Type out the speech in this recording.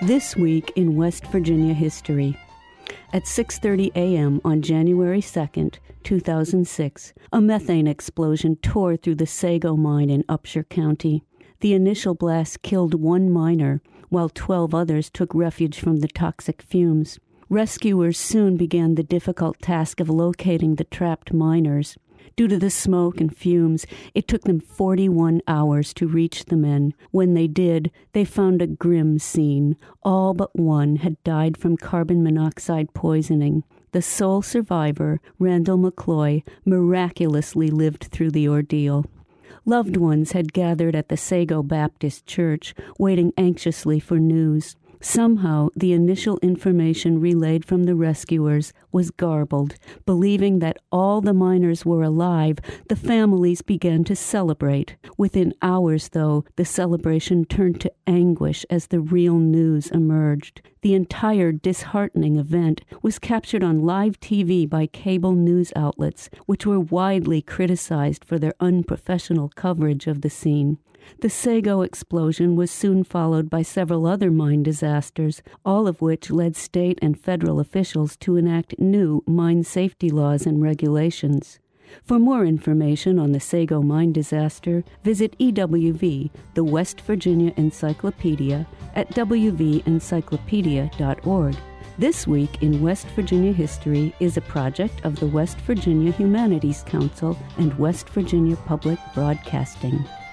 This week in West Virginia history. At 6:30 a.m. on January 2nd, 2006, a methane explosion tore through the Sago mine in Upshur County. The initial blast killed one miner, while 12 others took refuge from the toxic fumes. Rescuers soon began the difficult task of locating the trapped miners. Due to the smoke and fumes, it took them 41 hours to reach the men. When they did, they found a grim scene. All but one had died from carbon monoxide poisoning. The sole survivor, Randall McCloy, miraculously lived through the ordeal. Loved ones had gathered at the Sago Baptist Church, waiting anxiously for news. Somehow, the initial information relayed from the rescuers was garbled. Believing that all the miners were alive, the families began to celebrate. Within hours, though, the celebration turned to anguish as the real news emerged. The entire disheartening event was captured on live TV by cable news outlets, which were widely criticized for their unprofessional coverage of the scene. The Sago explosion was soon followed by several other mine disasters, all of which led state and federal officials to enact new mine safety laws and regulations. For more information on the Sago mine disaster, visit EWV, the West Virginia Encyclopedia, at wvencyclopedia.org. This Week in West Virginia History is a project of the West Virginia Humanities Council and West Virginia Public Broadcasting.